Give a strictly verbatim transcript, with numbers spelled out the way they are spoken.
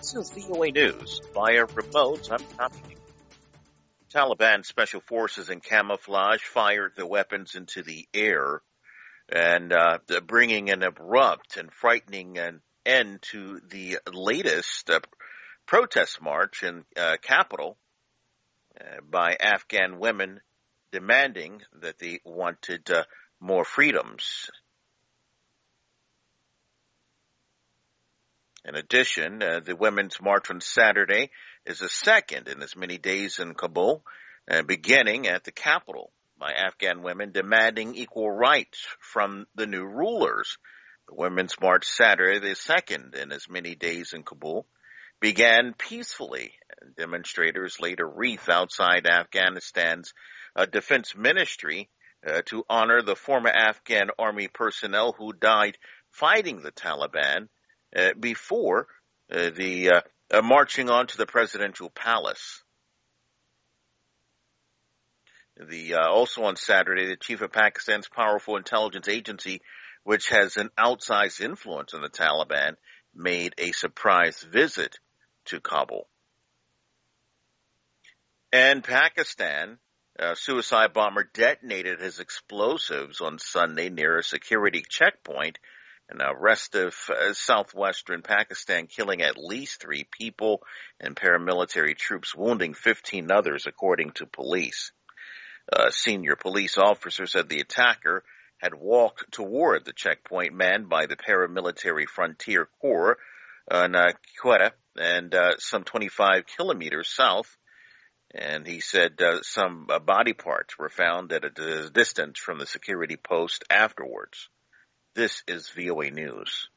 This is V O A News via remote. I'm Tommy. Taliban special forces in camouflage fired the weapons into the air and uh, bringing an abrupt and frightening an end to the latest uh, protest march in uh, capital uh, by Afghan women demanding that they wanted uh, more freedoms. In addition, uh, the Women's March on Saturday is the second in as many days in Kabul, uh, beginning at the capital by Afghan women demanding equal rights from the new rulers. The Women's March Saturday, the second in as many days in Kabul, began peacefully. Demonstrators laid a wreath outside Afghanistan's uh, defense ministry uh, to honor the former Afghan army personnel who died fighting the Taliban Uh, before uh, the uh, uh, marching on to the presidential palace. The uh, also on Saturday, the chief of Pakistan's powerful intelligence agency, which has an outsized influence on the Taliban, made a surprise visit to Kabul. And Pakistan, a suicide bomber detonated his explosives on Sunday near a security checkpoint in the rest of uh, southwestern Pakistan, killing at least three people and paramilitary troops wounding fifteen others, according to police. A senior police officer said the attacker had walked toward the checkpoint manned by the paramilitary Frontier Corps in uh, Quetta and uh, some twenty-five kilometers south. And he said uh, some uh, body parts were found at a distance from the security post afterwards. This is V O A News.